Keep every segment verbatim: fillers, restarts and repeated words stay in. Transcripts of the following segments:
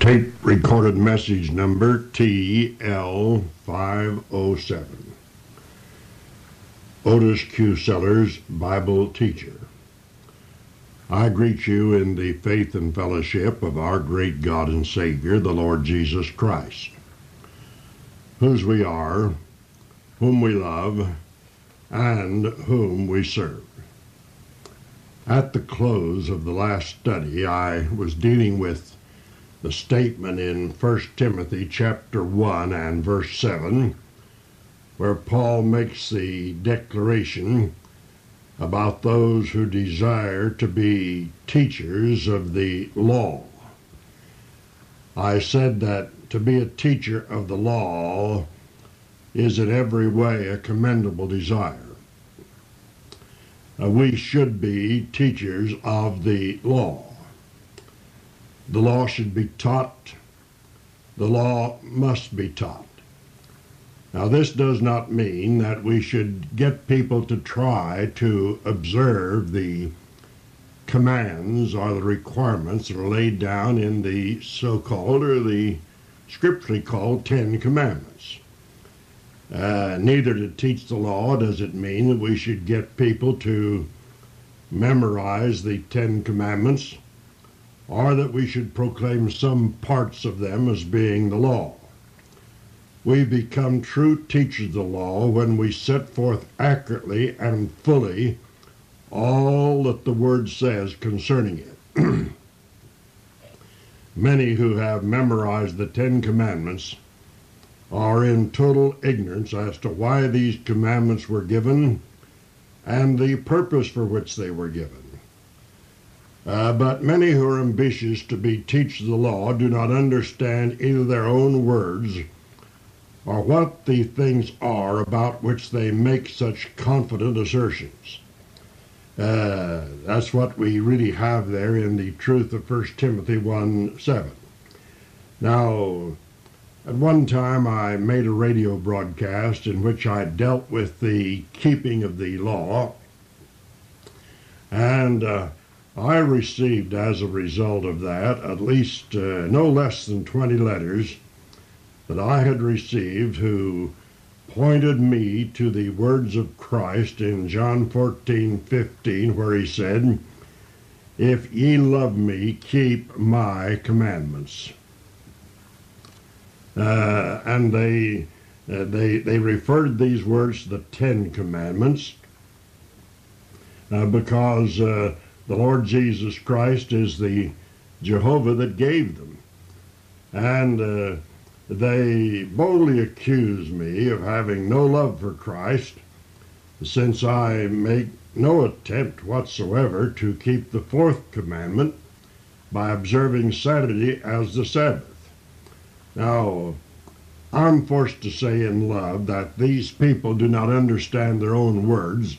Tape recorded message number T L five oh seven. Otis Q. Sellers, Bible teacher. I greet you in the faith and fellowship of our great God and Savior, the Lord Jesus Christ, whose we are, whom we love, and whom we serve. At the close of the last study, I was dealing with the statement in First Timothy chapter one and verse seven, where Paul makes the declaration about those who desire to be teachers of the law. I said that to be a teacher of the law is in every way a commendable desire. Uh, we should be teachers of the law. The law should be taught. The law must be taught. Now, this does not mean that we should get people to try to observe the commands or the requirements that are laid down in the so-called or the scripturally called Ten Commandments. Uh, neither to teach the law does it mean that we should get people to memorize the Ten Commandments, or that we should proclaim some parts of them as being the law. We become true teachers of the law when we set forth accurately and fully all that the Word says concerning it. Many who have memorized the Ten Commandments are in total ignorance as to why these commandments were given and the purpose for which they were given. Uh, but many who are ambitious to be teachers of the law do not understand either their own words or what the things are about which they make such confident assertions. Uh, that's what we really have there in the truth of First Timothy one seven. Now, at one time I made a radio broadcast in which I dealt with the keeping of the law, and uh, I received, as a result of that, at least uh, no less than twenty letters that I had received who pointed me to the words of Christ in John fourteen fifteen, where he said, "If ye love me, keep my commandments." Uh, and they, uh, they, they referred these words to the Ten Commandments uh, because uh, the Lord Jesus Christ is the Jehovah that gave them. And uh, they boldly accuse me of having no love for Christ, since I make no attempt whatsoever to keep the fourth commandment by observing Saturday as the Sabbath. Now, I'm forced to say in love that these people do not understand their own words,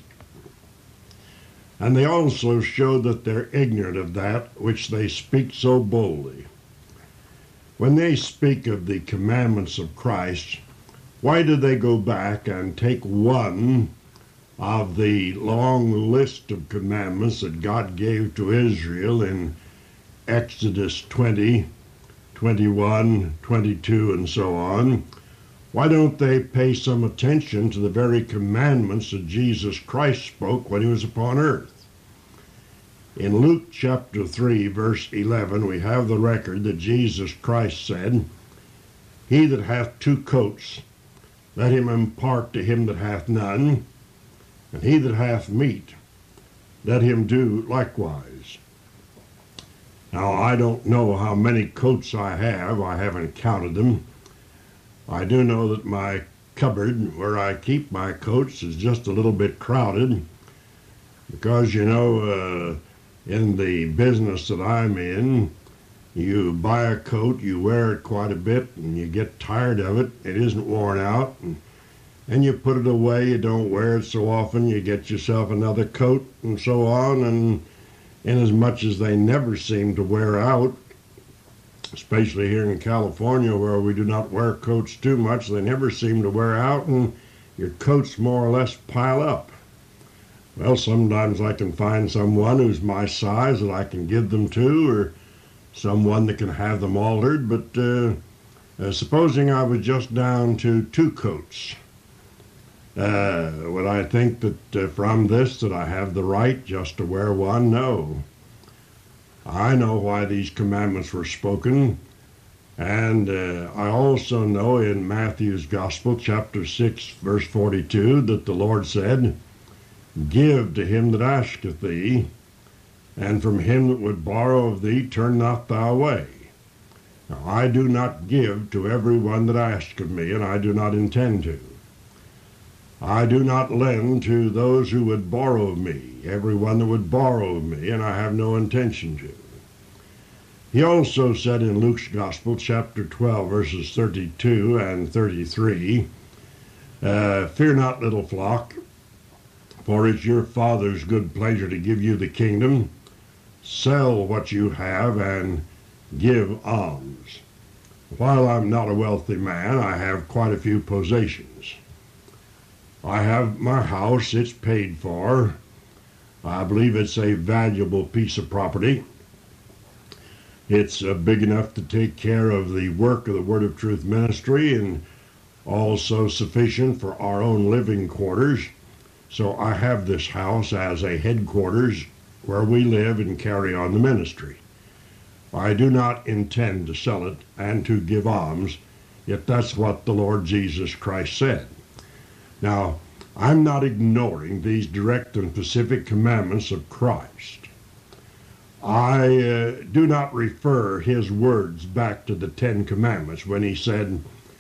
and they also show that they're ignorant of that which they speak so boldly. When they speak of the commandments of Christ, why do they go back and take one of the long list of commandments that God gave to Israel in Exodus twenty, twenty-one, twenty-two, and so on? Why don't they pay some attention to the very commandments that Jesus Christ spoke when he was upon earth? In Luke chapter three, verse eleven, we have the record that Jesus Christ said, "He that hath two coats, let him impart to him that hath none, and he that hath meat, let him do likewise." Now, I don't know how many coats I have. I haven't counted them. I do know that my cupboard where I keep my coats is just a little bit crowded because, you know, uh, in the business that I'm in, you buy a coat, you wear it quite a bit, and you get tired of it. It isn't worn out, and, and you put it away. You don't wear it so often. You get yourself another coat and so on, and inasmuch as they never seem to wear out, especially here in California where we do not wear coats too much, they never seem to wear out, and your coats more or less pile up. Well, sometimes I can find someone who's my size that I can give them to, or someone that can have them altered, but uh, uh, supposing I was just down to two coats, uh, would I think that uh, from this that I have the right just to wear one? No. I know why these commandments were spoken, and uh, I also know in Matthew's Gospel, chapter six, verse forty-two, that the Lord said, "Give to him that asketh thee, and from him that would borrow of thee turn not thou away." Now I do not give to every one that asketh of me, and I do not intend to. I do not lend to those who would borrow of me, every one that would borrow of me, and I have no intention to. He also said in Luke's Gospel, chapter twelve, verses thirty-two and thirty-three, uh, "Fear not, little flock, for it's your Father's good pleasure to give you the kingdom. Sell what you have and give alms." While I'm not a wealthy man, I have quite a few possessions. I have my house, it's paid for. I believe it's a valuable piece of property. It's uh, big enough to take care of the work of the Word of Truth ministry, and also sufficient for our own living quarters. So I have this house as a headquarters where we live and carry on the ministry. I do not intend to sell it and to give alms, yet that's what the Lord Jesus Christ said. Now, I'm not ignoring these direct and specific commandments of Christ. I uh, do not refer his words back to the Ten Commandments when he said,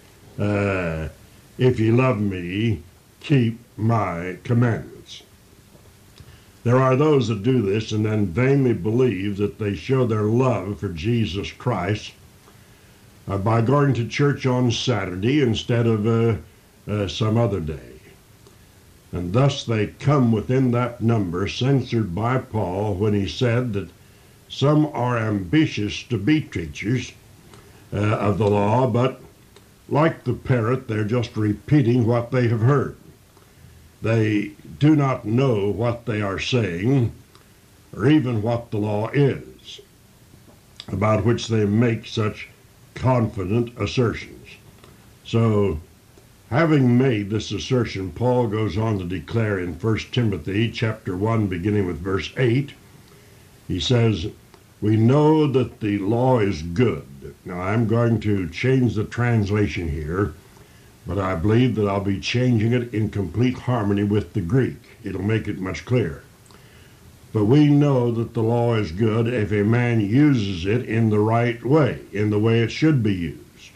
uh, "If ye love me, keep my commandments." There are those that do this and then vainly believe that they show their love for Jesus Christ uh, by going to church on Saturday instead of uh, uh, some other day. And thus they come within that number censored by Paul when he said that some are ambitious to be teachers uh, of the law, but like the parrot, they're just repeating what they have heard. They do not know what they are saying, or even what the law is, about which they make such confident assertions. So, having made this assertion, Paul goes on to declare in First Timothy chapter one, beginning with verse eight, he says, "We know that the law is good." Now, I'm going to change the translation here, but I believe that I'll be changing it in complete harmony with the Greek. It'll make it much clearer. "But we know that the law is good if a man uses it in the right way, in the way it should be used.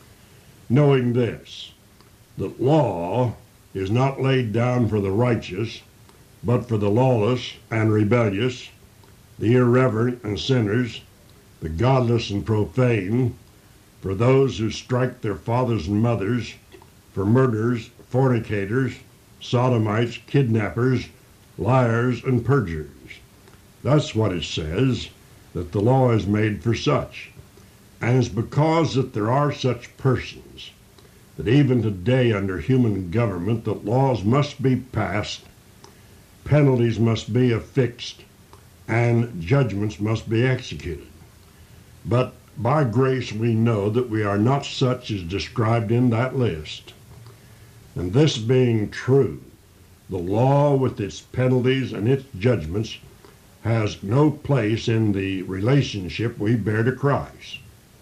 Knowing this, that law is not laid down for the righteous, but for the lawless and rebellious, the irreverent and sinners, the godless and profane, for those who strike their fathers and mothers, for murderers, fornicators, sodomites, kidnappers, liars, and perjurers." That's what it says, that the law is made for such. And it's because that there are such persons that even today under human government that laws must be passed, penalties must be affixed, and judgments must be executed. But by grace we know that we are not such as described in that list. And this being true, the law with its penalties and its judgments has no place in the relationship we bear to Christ.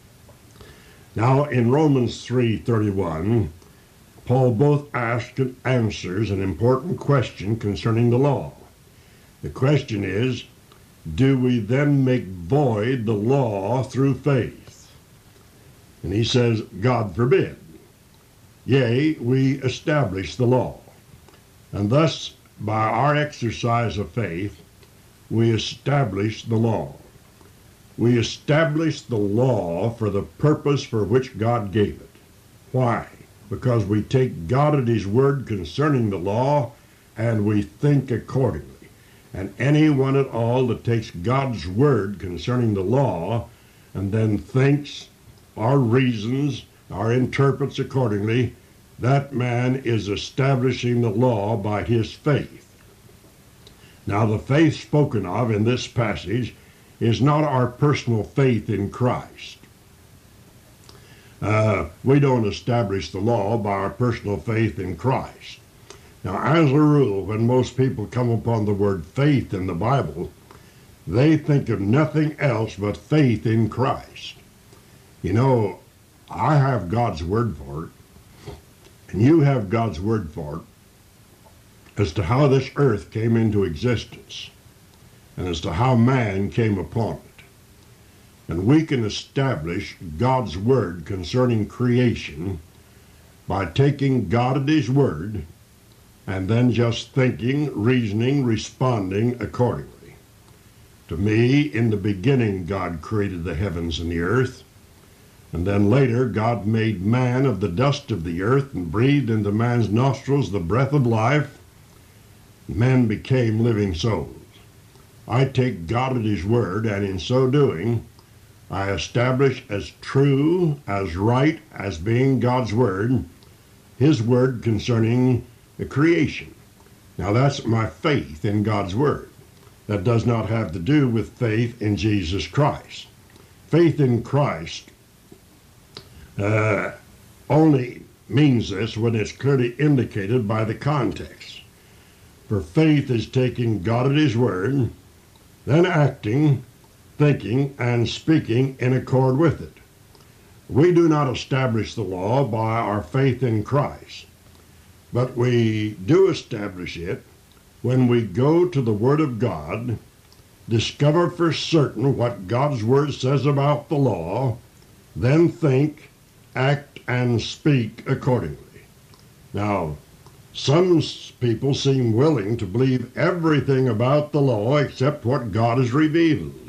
Now in Romans three thirty-one, Paul both asks and answers an important question concerning the law. The question is, do we then make void the law through faith? And he says, God forbid. Yea, we establish the law. And thus, by our exercise of faith, we establish the law. We establish the law for the purpose for which God gave it. Why? Because we take God at his word concerning the law, and we think accordingly. And anyone at all that takes God's word concerning the law and then thinks or reasons or interprets accordingly, that man is establishing the law by his faith. Now the faith spoken of in this passage is not our personal faith in Christ. Uh, we don't establish the law by our personal faith in Christ. Now, as a rule, when most people come upon the word faith in the Bible, they think of nothing else but faith in Christ. You know, I have God's word for it, and you have God's word for it, as to how this earth came into existence, and as to how man came upon it. And we can establish God's word concerning creation by taking God at his word and then just thinking, reasoning, responding accordingly. To me, in the beginning, God created the heavens and the earth. And then later, God made man of the dust of the earth and breathed into man's nostrils the breath of life. Men became living souls. I take God at his word, and in so doing, I establish as true, as right, as being God's word, his word concerning the creation. Now that's my faith in God's word. That does not have to do with faith in Jesus Christ. Faith in Christ uh, only means this when it's clearly indicated by the context. For faith is taking God at his word, then acting, thinking, and speaking in accord with it. We do not establish the law by our faith in Christ, but we do establish it when we go to the Word of God, discover for certain what God's Word says about the law, then think, act, and speak accordingly. Now, some people seem willing to believe everything about the law except what God has revealed.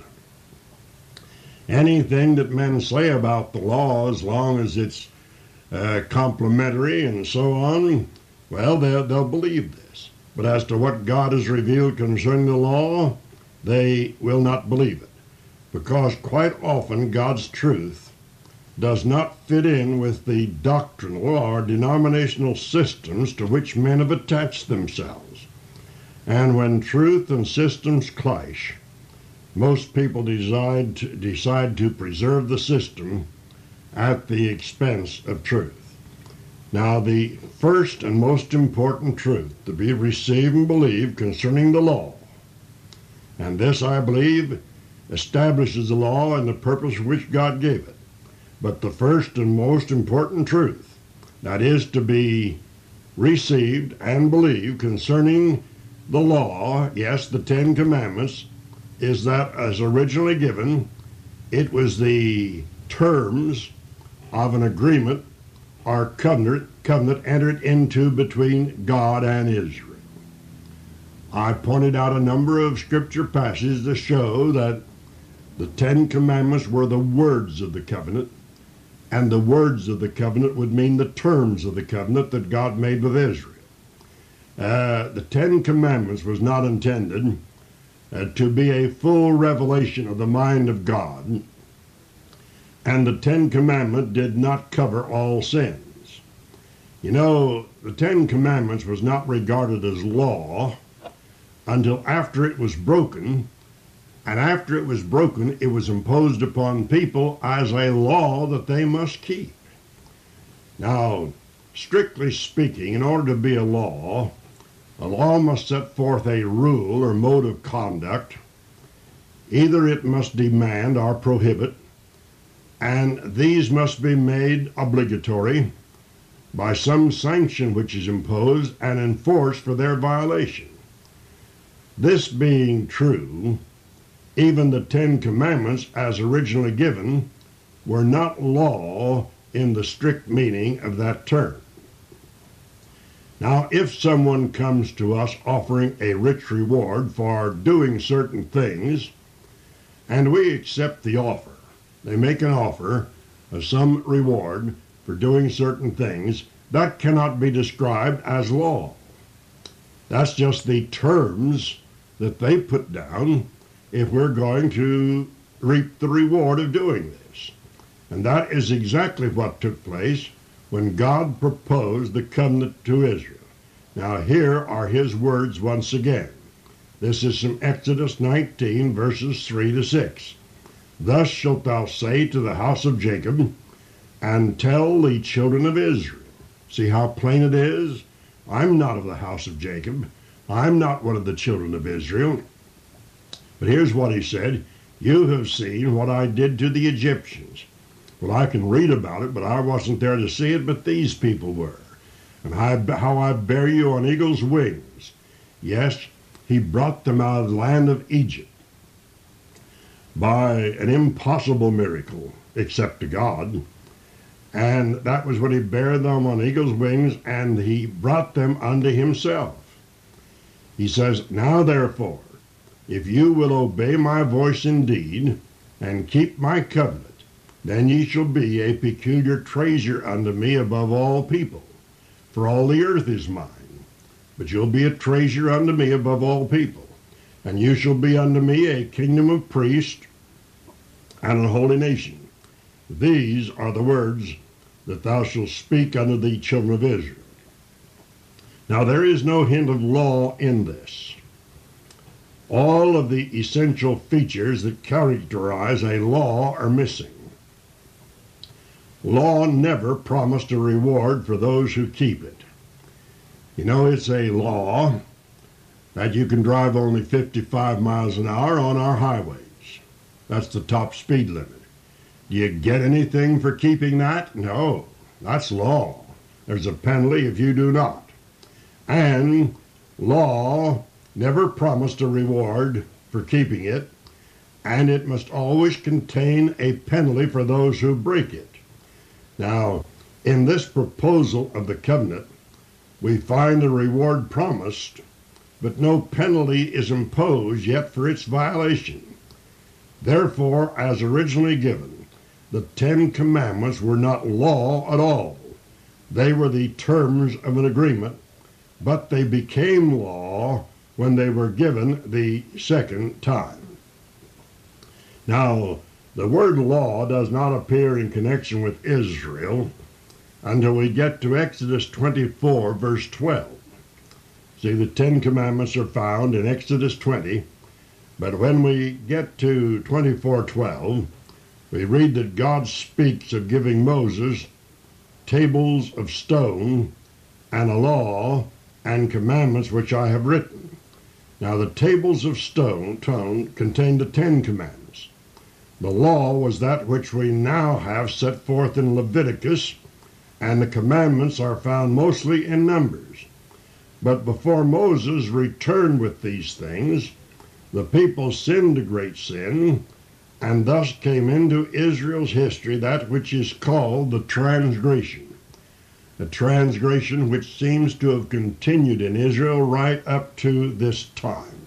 Anything that men say about the law, as long as it's uh, complimentary and so on, well, they'll, they'll believe this. But as to what God has revealed concerning the law, they will not believe it. Because quite often God's truth does not fit in with the doctrinal or denominational systems to which men have attached themselves. And when truth and systems clash, most people decide to, decide to preserve the system at the expense of truth. Now, the first and most important truth to be received and believed concerning the law, and this, I believe, establishes the law and the purpose for which God gave it. But the first and most important truth that is to be received and believed concerning the law, yes, the Ten Commandments, is that as originally given, it was the terms of an agreement or covenant, covenant entered into between God and Israel. I pointed out a number of scripture passages to show that the Ten Commandments were the words of the covenant, and the words of the covenant would mean the terms of the covenant that God made with Israel. Uh, the Ten Commandments was not intended uh, to be a full revelation of the mind of God, and the Ten Commandments did not cover all sins. You know, the Ten Commandments was not regarded as law until after it was broken, and after it was broken, it was imposed upon people as a law that they must keep. Now, strictly speaking, in order to be a law, a law must set forth a rule or mode of conduct. Either it must demand or prohibit, and these must be made obligatory by some sanction which is imposed and enforced for their violation. This being true, even the Ten Commandments, as originally given, were not law in the strict meaning of that term. Now, if someone comes to us offering a rich reward for doing certain things, and we accept the offer, they make an offer of some reward for doing certain things, that cannot be described as law. That's just the terms that they put down if we're going to reap the reward of doing this. And that is exactly what took place when God proposed the covenant to Israel. Now here are his words once again. This is from Exodus nineteen, verses three to six. Thus shalt thou say to the house of Jacob, and tell the children of Israel. See how plain it is? I'm not of the house of Jacob. I'm not one of the children of Israel. But here's what he said. You have seen what I did to the Egyptians. Well, I can read about it, but I wasn't there to see it, but these people were. And how I bear you on eagle's wings. Yes, he brought them out of the land of Egypt by an impossible miracle, except to God. And that was when he bare them on eagle's wings, and he brought them unto himself. He says, now therefore, if you will obey my voice indeed, and keep my covenant, then ye shall be a peculiar treasure unto me above all people. For all the earth is mine. But you'll be a treasure unto me above all people. And you shall be unto me a kingdom of priests and a holy nation. These are the words that thou shalt speak unto the children of Israel. Now there is no hint of law in this. All of the essential features that characterize a law are missing. Law never promised a reward for those who keep it. You know, it's a law that you can drive only fifty-five miles an hour on our highways. That's the top speed limit. Do you get anything for keeping that? No, that's law. There's a penalty if you do not. And law never promised a reward for keeping it, and it must always contain a penalty for those who break it. Now, in this proposal of the covenant, we find a reward promised, but no penalty is imposed yet for its violation. Therefore, as originally given, the Ten Commandments were not law at all. They were the terms of an agreement, but they became law when they were given the second time. Now, the word law does not appear in connection with Israel until we get to Exodus twenty-four, verse twelve. See, the Ten Commandments are found in Exodus twenty, but when we get to twenty-four twelve, we read that God speaks of giving Moses tables of stone and a law and commandments which I have written. Now the tables of stone contained the Ten Commandments. The law was that which we now have set forth in Leviticus, and the commandments are found mostly in Numbers. But before Moses returned with these things, the people sinned a great sin, and thus came into Israel's history that which is called the transgression. A transgression which seems to have continued in Israel right up to this time.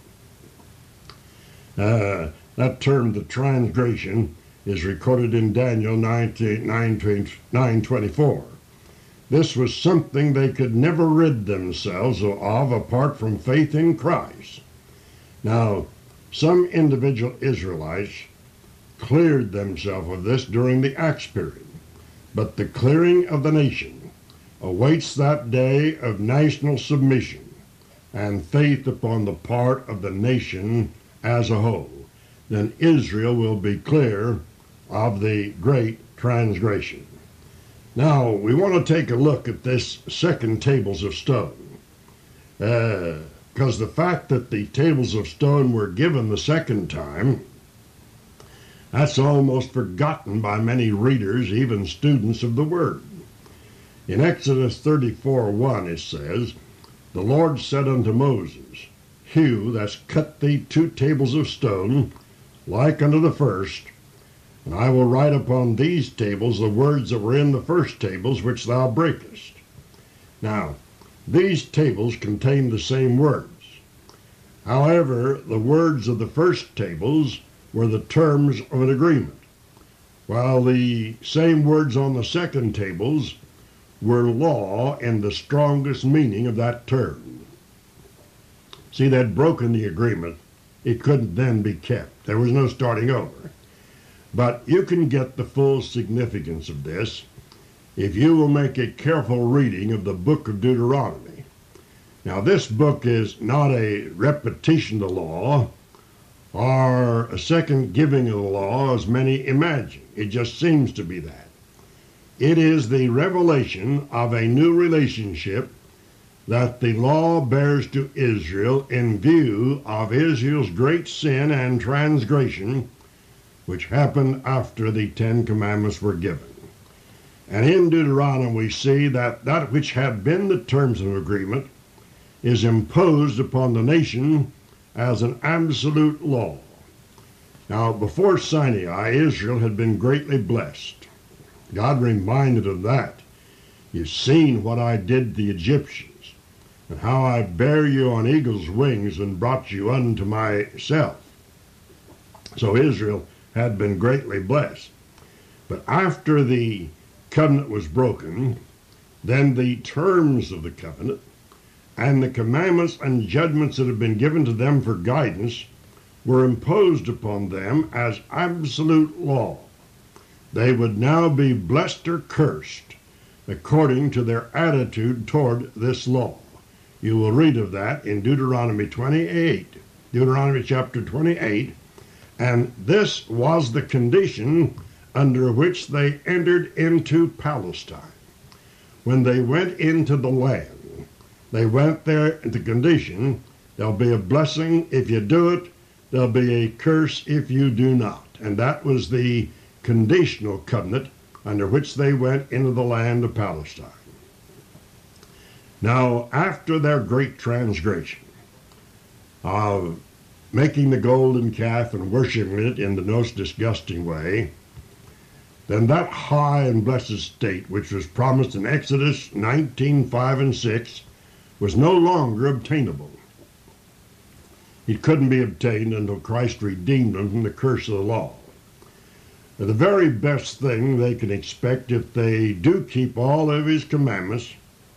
Uh, that term, the transgression, is recorded in Daniel nine twenty-four. This was something they could never rid themselves of apart from faith in Christ. Now, some individual Israelites cleared themselves of this during the Acts period, but the clearing of the nation awaits that day of national submission and faith upon the part of the nation as a whole. Then Israel will be clear of the great transgression. Now, we want to take a look at this second tables of stone, because uh, the fact that the tables of stone were given the second time, that's almost forgotten by many readers, even students of the Word. In Exodus thirty-four one it says, the Lord said unto Moses, Hew, that's cut thee two tables of stone, like unto the first, and I will write upon these tables the words that were in the first tables which thou breakest. Now, these tables contain the same words. However, the words of the first tables were the terms of an agreement, while the same words on the second tables were law in the strongest meaning of that term. See, they'd broken the agreement. It couldn't then be kept. There was no starting over. But you can get the full significance of this if you will make a careful reading of the book of Deuteronomy. Now, this book is not a repetition of the law or a second giving of the law as many imagine. It just seems to be that. It is the revelation of a new relationship that the law bears to Israel in view of Israel's great sin and transgression, which happened after the Ten Commandments were given. And in Deuteronomy we see that that which had been the terms of agreement is imposed upon the nation as an absolute law. Now, before Sinai, Israel had been greatly blessed. God reminded of that. You've seen what I did to the Egyptians, and how I bare you on eagle's wings and brought you unto myself. So Israel had been greatly blessed. But after the covenant was broken, then the terms of the covenant and the commandments and judgments that have been given to them for guidance were imposed upon them as absolute law. They would now be blessed or cursed according to their attitude toward this law. You will read of that in Deuteronomy twenty-eight, Deuteronomy chapter twenty-eight, and this was the condition under which they entered into Palestine. When they went into the land, they went there in the condition, there'll be a blessing if you do it, there'll be a curse if you do not. And that was the conditional covenant under which they went into the land of Palestine. Now, after their great transgression of making the golden calf and worshiping it in the most disgusting way, then that high and blessed state which was promised in Exodus nineteen, five and six was no longer obtainable. It couldn't be obtained until Christ redeemed them from the curse of the law. Now, the very best thing they can expect if they do keep all of his commandments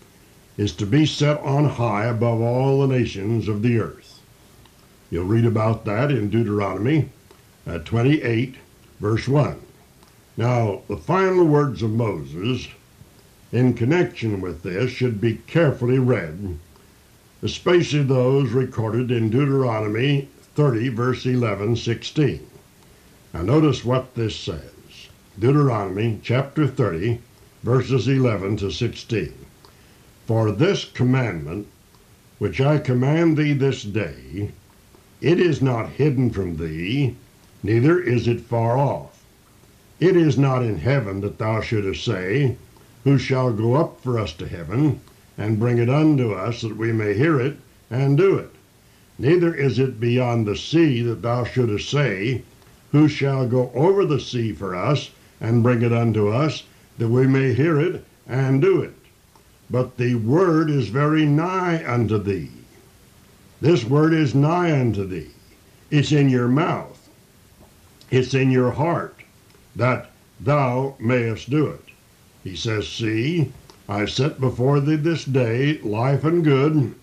is to be set on high above all the nations of the earth. You'll read about that in Deuteronomy uh, twenty-eight, verse one. Now, the final words of Moses in connection with this should be carefully read, especially those recorded in Deuteronomy thirty, verse eleven, sixteen. Now notice what this says. Deuteronomy chapter thirty, verses eleven to sixteen. For this commandment, which I command thee this day, it is not hidden from thee, neither is it far off. It is not in heaven that thou shouldest say, who shall go up for us to heaven, and bring it unto us, that we may hear it, and do it. Neither is it beyond the sea, that thou shouldest say, who shall go over the sea for us, and bring it unto us, that we may hear it, and do it. But the word is very nigh unto thee. This word is nigh unto thee. It's in your mouth. It's in your heart, that thou mayest do it. He says, see, I set before thee this day life and good,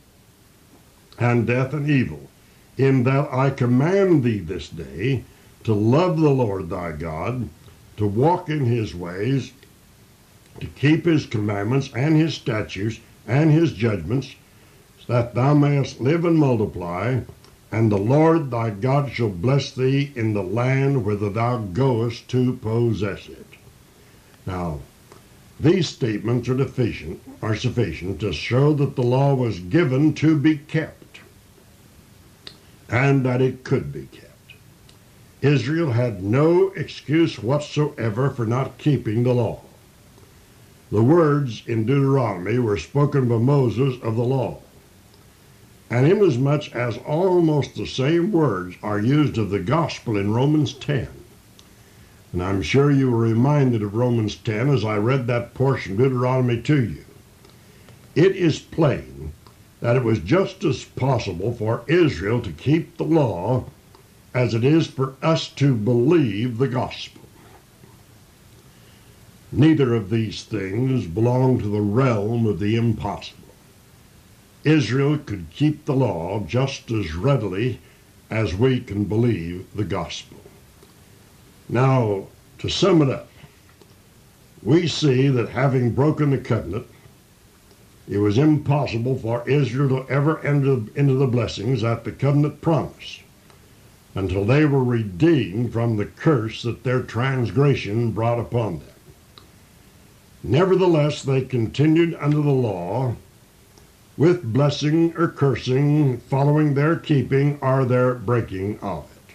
and death and evil, in that I command thee this day to love the Lord thy God, to walk in his ways, to keep his commandments and his statutes and his judgments, that thou mayest live and multiply, and the Lord thy God shall bless thee in the land whither thou goest to possess it. Now, these statements are sufficient, are sufficient to show that the law was given to be kept, and that it could be kept. Israel had no excuse whatsoever for not keeping the law. The words in Deuteronomy were spoken by Moses of the law. And inasmuch as almost the same words are used of the gospel in Romans ten, and I'm sure you were reminded of Romans ten as I read that portion of Deuteronomy to you, it is plain that it was just as possible for Israel to keep the law as it is for us to believe the gospel. Neither of these things belong to the realm of the impossible. Israel could keep the law just as readily as we can believe the gospel. Now, to sum it up, we see that having broken the covenant, it was impossible for Israel to ever enter into the blessings that the covenant promised until they were redeemed from the curse that their transgression brought upon them. Nevertheless, they continued under the law with blessing or cursing, following their keeping or their breaking of it.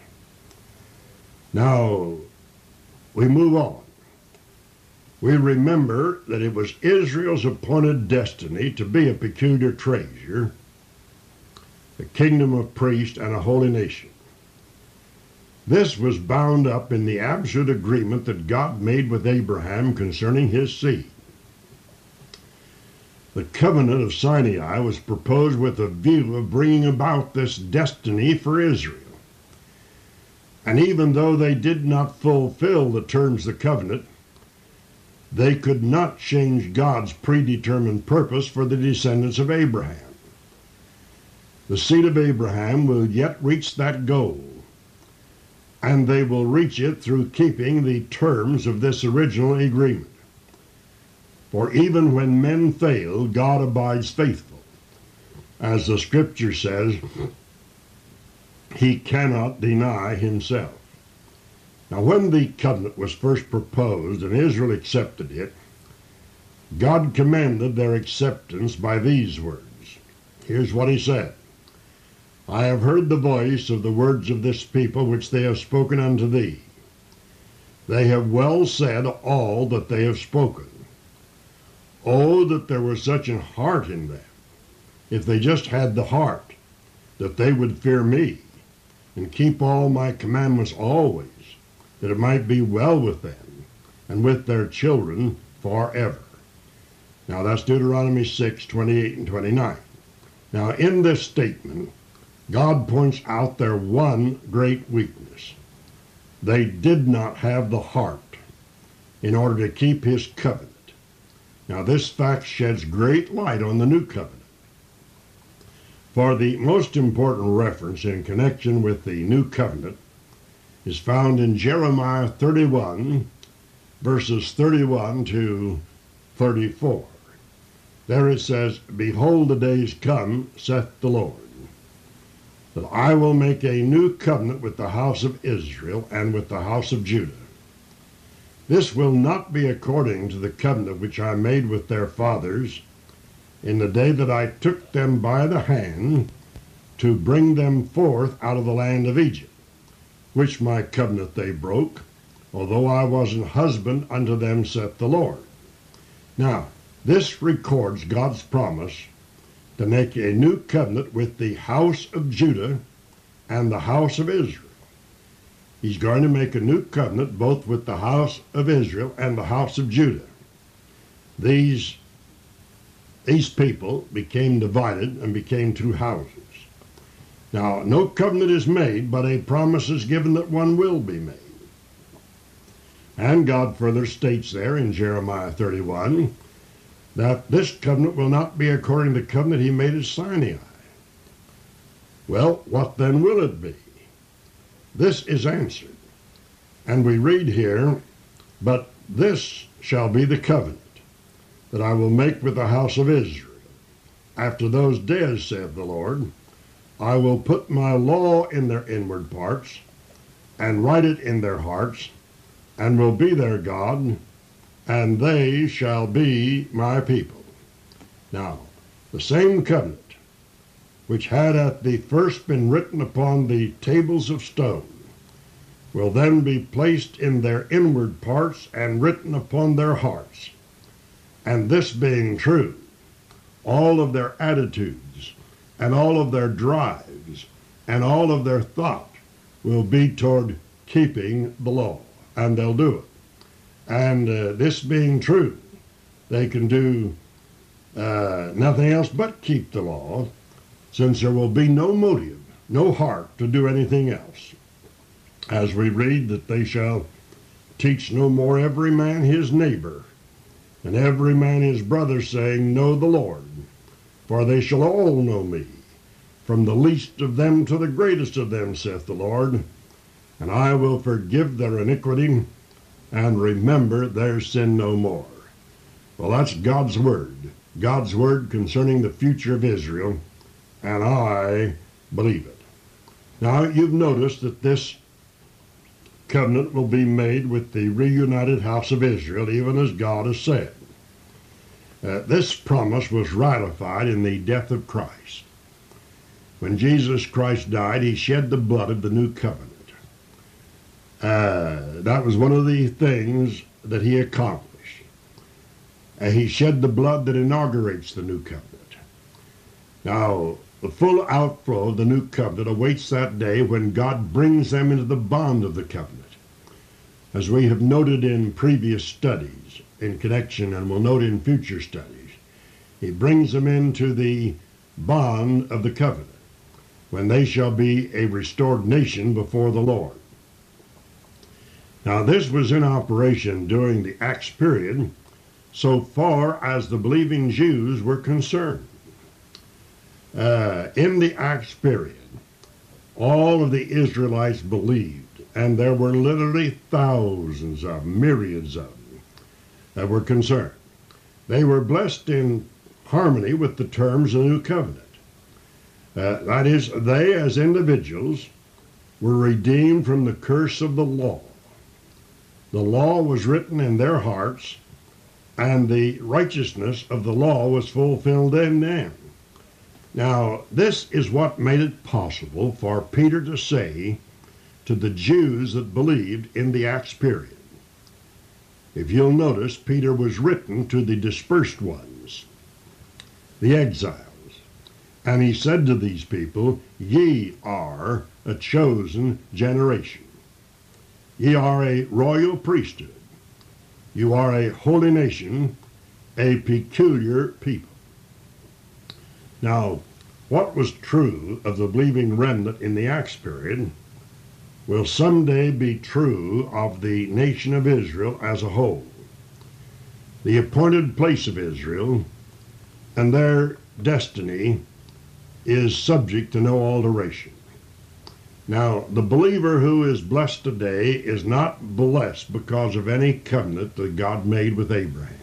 Now, we move on. We remember that it was Israel's appointed destiny to be a peculiar treasure, a kingdom of priests, and a holy nation. This was bound up in the absolute agreement that God made with Abraham concerning his seed. The covenant of Sinai was proposed with a view of bringing about this destiny for Israel. And even though they did not fulfill the terms of the covenant, they could not change God's predetermined purpose for the descendants of Abraham. The seed of Abraham will yet reach that goal, and they will reach it through keeping the terms of this original agreement. For even when men fail, God abides faithful. As the scripture says, he cannot deny himself. Now, when the covenant was first proposed and Israel accepted it, God commanded their acceptance by these words. Here's what he said. I have heard the voice of the words of this people which they have spoken unto thee. They have well said all that they have spoken. Oh, that there was such an heart in them, if they just had the heart, that they would fear me and keep all my commandments always, that it might be well with them and with their children forever. Now that's Deuteronomy six, twenty-eight and twenty-nine. Now in this statement, God points out their one great weakness. They did not have the heart in order to keep his covenant. Now this fact sheds great light on the new covenant. For the most important reference in connection with the new covenant is found in Jeremiah thirty-one, verses thirty-one to thirty-four. There it says, Behold, the days come, saith the Lord, that I will make a new covenant with the house of Israel and with the house of Judah. This will not be according to the covenant which I made with their fathers in the day that I took them by the hand to bring them forth out of the land of Egypt, which my covenant they broke, although I was an husband unto them, saith the Lord. Now, this records God's promise to make a new covenant with the house of Judah and the house of Israel. He's going to make a new covenant both with the house of Israel and the house of Judah. These, these people became divided and became two houses. Now, no covenant is made, but a promise is given that one will be made. And God further states there in Jeremiah thirty-one that this covenant will not be according to the covenant he made at Sinai. Well, what then will it be? This is answered. And we read here, But this shall be the covenant that I will make with the house of Israel. After those days, saith the Lord, I will put my law in their inward parts, and write it in their hearts, and will be their God, and they shall be my people. Now, the same covenant which had at the first been written upon the tables of stone will then be placed in their inward parts and written upon their hearts. And this being true, all of their attitudes and all of their drives and all of their thought will be toward keeping the law, and they'll do it. And uh, this being true, they can do uh, nothing else but keep the law, since there will be no motive, no heart to do anything else. As we read that they shall teach no more every man his neighbor, and every man his brother, saying, Know the Lord, for they shall all know me, from the least of them to the greatest of them, saith the Lord, and I will forgive their iniquity, and remember their sin no more. Well, that's God's word. God's word concerning the future of Israel, and I believe it. Now, you've noticed that this covenant will be made with the reunited house of Israel, even as God has said. Uh, this promise was ratified in the death of Christ. When Jesus Christ died, he shed the blood of the new covenant. Uh, that was one of the things that he accomplished. Uh, he shed the blood that inaugurates the new covenant. Now, the full outflow of the new covenant awaits that day when God brings them into the bond of the covenant. As we have noted in previous studies in connection, and will note in future studies, he brings them into the bond of the covenant, when they shall be a restored nation before the Lord. Now, this was in operation during the Acts period, so far as the believing Jews were concerned. Uh, in the Acts period, all of the Israelites believed, and there were literally thousands of them, myriads of them, that were concerned. They were blessed in harmony with the terms of the new covenant. Uh, that is, they as individuals were redeemed from the curse of the law. The law was written in their hearts, and the righteousness of the law was fulfilled in them. Now, this is what made it possible for Peter to say to the Jews that believed in the Acts period. If you'll notice, Peter was written to the dispersed ones, the exiles. And he said to these people, ye are a chosen generation. Ye are a royal priesthood. You are a holy nation, a peculiar people. Now, what was true of the believing remnant in the Acts period will someday be true of the nation of Israel as a whole. The appointed place of Israel and their destiny is subject to no alteration. Now, the believer who is blessed today is not blessed because of any covenant that God made with Abraham.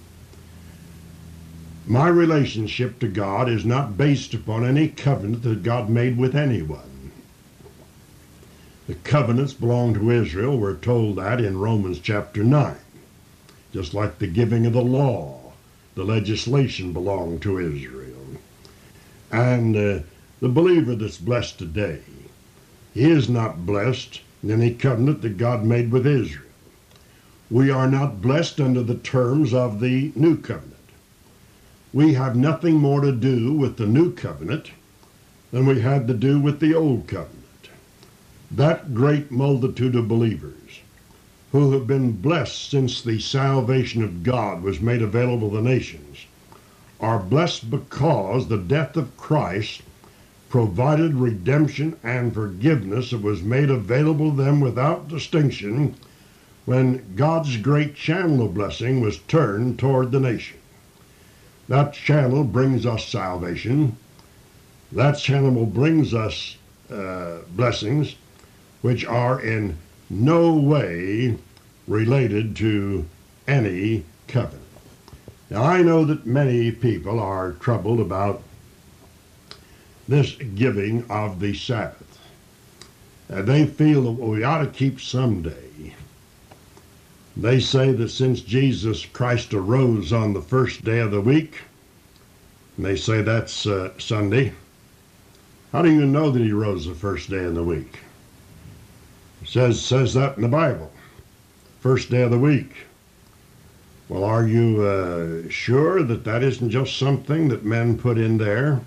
My relationship to God is not based upon any covenant that God made with anyone. The covenants belong to Israel. We're told that in Romans chapter nine. Just like the giving of the law, the legislation belonged to Israel. And uh, the believer that's blessed today, he is not blessed in any covenant that God made with Israel. We are not blessed under the terms of the new covenant. We have nothing more to do with the new covenant than we had to do with the old covenant. That great multitude of believers who have been blessed since the salvation of God was made available to the nations are blessed because the death of Christ provided redemption and forgiveness that was made available to them without distinction when God's great channel of blessing was turned toward the nation. That channel brings us salvation. That channel brings us uh, blessings which are in no way related to any covenant. Now, I know that many people are troubled about this giving of the Sabbath. Uh, they feel that we ought to keep some day. They say that since Jesus Christ arose on the first day of the week, and they say that's uh, Sunday, how do you know that he rose the first day of the week? It says, says that in the Bible, first day of the week. Well, are you uh, sure that that isn't just something that men put in there?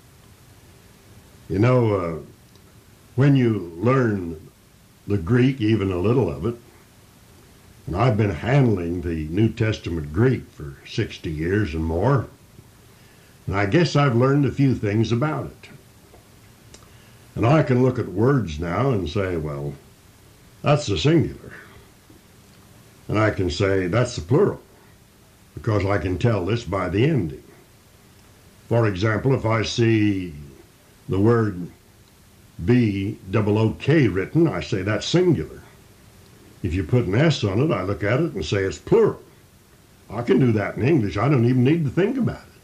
You know, uh, when you learn the Greek, even a little of it, and I've been handling the New Testament Greek for sixty years and more, and I guess I've learned a few things about it. And I can look at words now and say, well, that's the singular. And I can say that's the plural, because I can tell this by the ending. For example, if I see the word B O O K written, I say that's singular. If you put an S on it, I look at it and say it's plural. I can do that in English. I don't even need to think about it.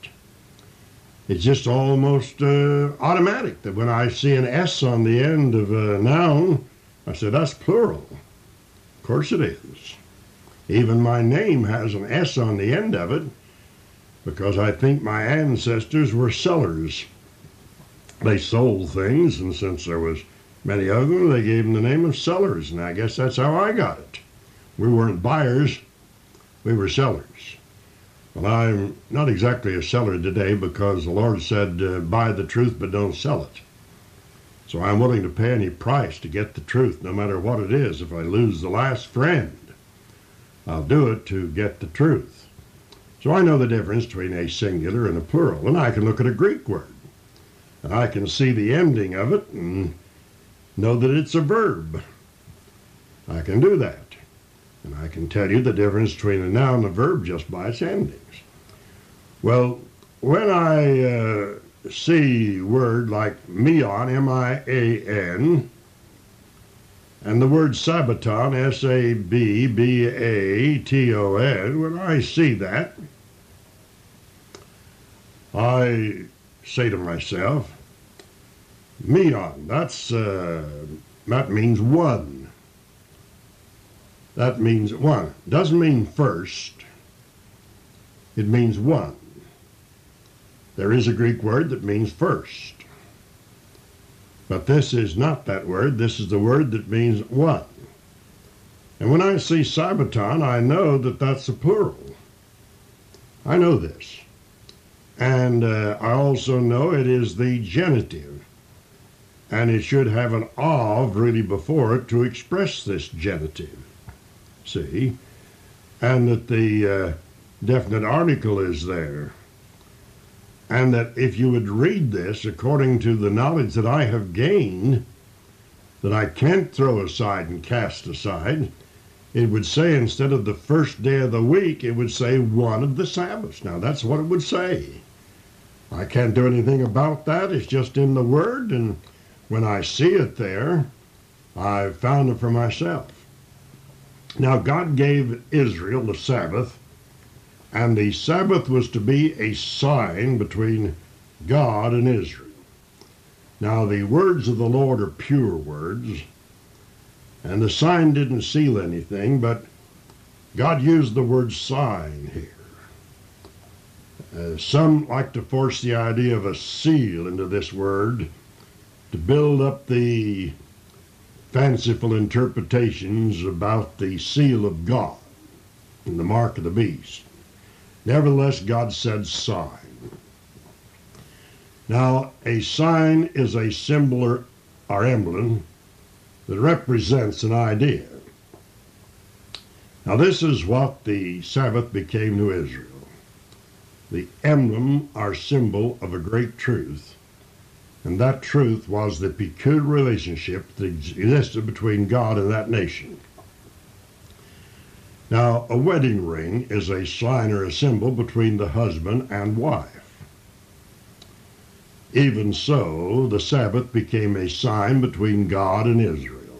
It's just almost uh, automatic that when I see an S on the end of a noun, I say that's plural. Of course it is. Even my name has an S on the end of it because I think my ancestors were sellers. They sold things, and since there was many of them, they gave them the name of sellers, and I guess that's how I got it. We weren't buyers, we were sellers. Well, I'm not exactly a seller today because the Lord said, uh, buy the truth but don't sell it. So I'm willing to pay any price to get the truth, no matter what it is. If I lose the last friend, I'll do it to get the truth. So I know the difference between a singular and a plural, and I can look at a Greek word, and I can see the ending of it and know that it's a verb. I can do that. And I can tell you the difference between a noun and a verb just by its endings. Well, when I uh, see a word like mian, M I A N, and the word Sabbaton, S A B B A T O N, when I see that, I say to myself, mian, that's, uh, that means one. That means one. It doesn't mean first. It means one. There is a Greek word that means first. But this is not that word. This is the word that means one. And when I see Sabbaton, I know that that's a plural. I know this. And uh, I also know it is the genitive. And it should have an of really before it to express this genitive. See, and that the uh, definite article is there, and that if you would read this according to the knowledge that I have gained, that I can't throw aside and cast aside, it would say instead of the first day of the week, it would say one of the Sabbaths. Now that's what it would say. I can't do anything about that. It's just in the Word, and when I see it there, I've found it for myself. Now, God gave Israel the Sabbath, and the Sabbath was to be a sign between God and Israel. Now, the words of the Lord are pure words, and the sign didn't seal anything, but God used the word sign here. Uh, some like to force the idea of a seal into this word to build up the fanciful interpretations about the seal of God and the mark of the beast. Nevertheless, God said sign. Now, a sign is a symbol or, or emblem that represents an idea. Now, this is what the Sabbath became to Israel. The emblem or symbol of a great truth. And that truth was the peculiar relationship that existed between God and that nation. Now, a wedding ring is a sign or a symbol between the husband and wife. Even so, the Sabbath became a sign between God and Israel.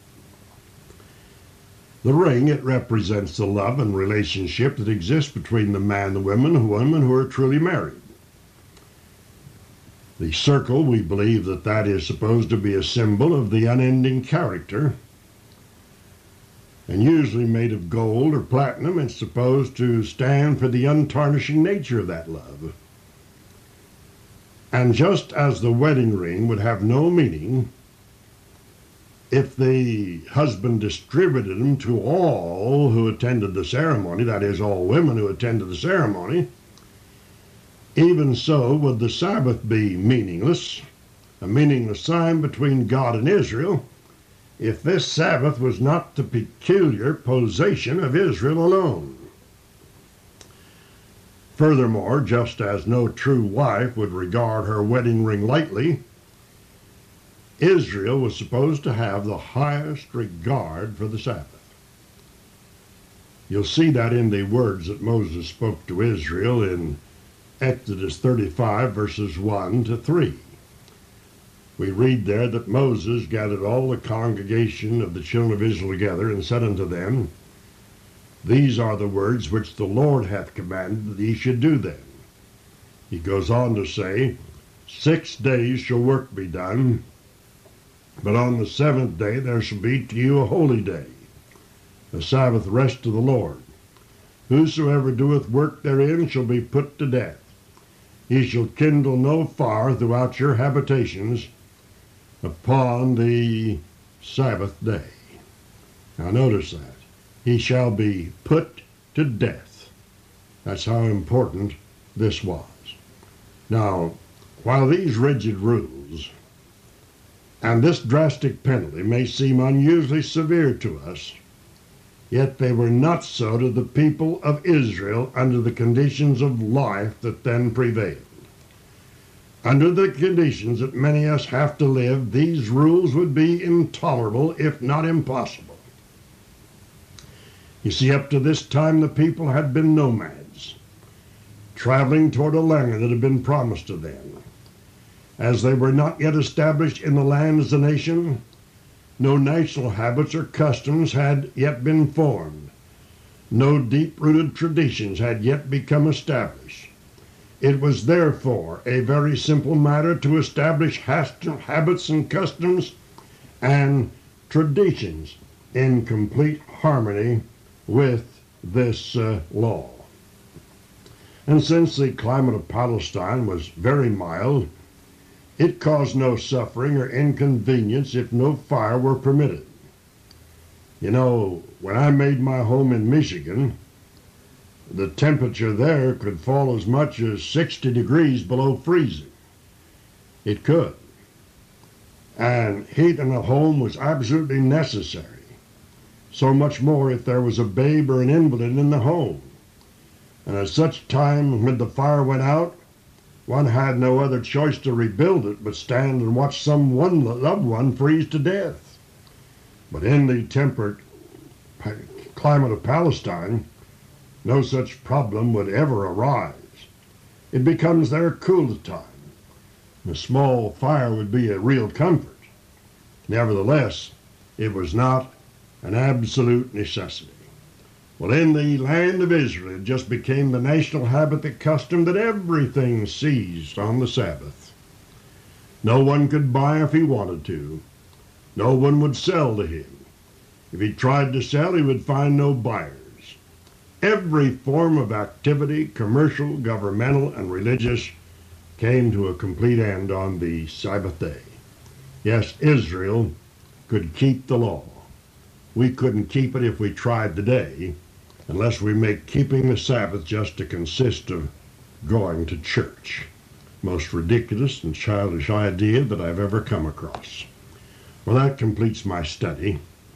The ring, it represents the love and relationship that exists between the man and the women, women who are truly married. The circle, we believe that that is supposed to be a symbol of the unending character, and usually made of gold or platinum. It's supposed to stand for the untarnishing nature of that love. And just as the wedding ring would have no meaning if the husband distributed them to all who attended the ceremony, that is, all women who attended the ceremony, even so would the Sabbath be meaningless, a meaningless sign between God and Israel, if this Sabbath was not the peculiar possession of Israel alone. Furthermore, just as no true wife would regard her wedding ring lightly, Israel was supposed to have the highest regard for the Sabbath. You'll see that in the words that Moses spoke to Israel in Exodus thirty-five, verses one to three. We read there that Moses gathered all the congregation of the children of Israel together and said unto them, These are the words which the Lord hath commanded that ye should do them. He goes on to say, six days shall work be done, but on the seventh day there shall be to you a holy day, a Sabbath rest to the Lord. Whosoever doeth work therein shall be put to death. He shall kindle no fire throughout your habitations upon the Sabbath day. Now notice that. He shall be put to death. That's how important this was. Now, while these rigid rules and this drastic penalty may seem unusually severe to us, yet they were not so to the people of Israel under the conditions of life that then prevailed. Under the conditions that many of us have to live, these rules would be intolerable, if not impossible. You see, up to this time the people had been nomads, traveling toward a land that had been promised to them. As they were not yet established in the land as a nation, no national habits or customs had yet been formed. No deep-rooted traditions had yet become established. It was therefore a very simple matter to establish habits and customs and traditions in complete harmony with this uh, law. And since the climate of Palestine was very mild, it caused no suffering or inconvenience if no fire were permitted. You know, when I made my home in Michigan, the temperature there could fall as much as sixty degrees below freezing. It could. And heat in a home was absolutely necessary. So much more if there was a babe or an invalid in the home. And at such time when the fire went out, one had no other choice to rebuild it but stand and watch some one loved one freeze to death. But in the temperate climate of Palestine, no such problem would ever arise. It becomes their cool time. A small fire would be a real comfort. Nevertheless, it was not an absolute necessity. Well, in the land of Israel, it just became the national habit, the custom, that everything ceased on the Sabbath. No one could buy if he wanted to. No one would sell to him. If he tried to sell, he would find no buyers. Every form of activity, commercial, governmental, and religious, came to a complete end on the Sabbath day. Yes, Israel could keep the law. We couldn't keep it if we tried today, unless we make keeping the Sabbath just to consist of going to church. Most ridiculous and childish idea that I've ever come across. Well, that completes my study.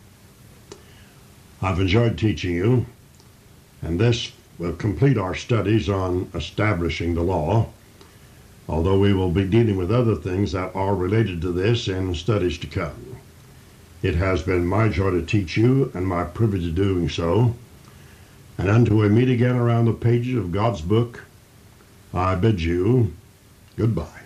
I've enjoyed teaching you, and this will complete our studies on establishing the law, although we will be dealing with other things that are related to this in studies to come. It has been my joy to teach you, and my privilege of doing so. And until we meet again around the pages of God's book, I bid you goodbye.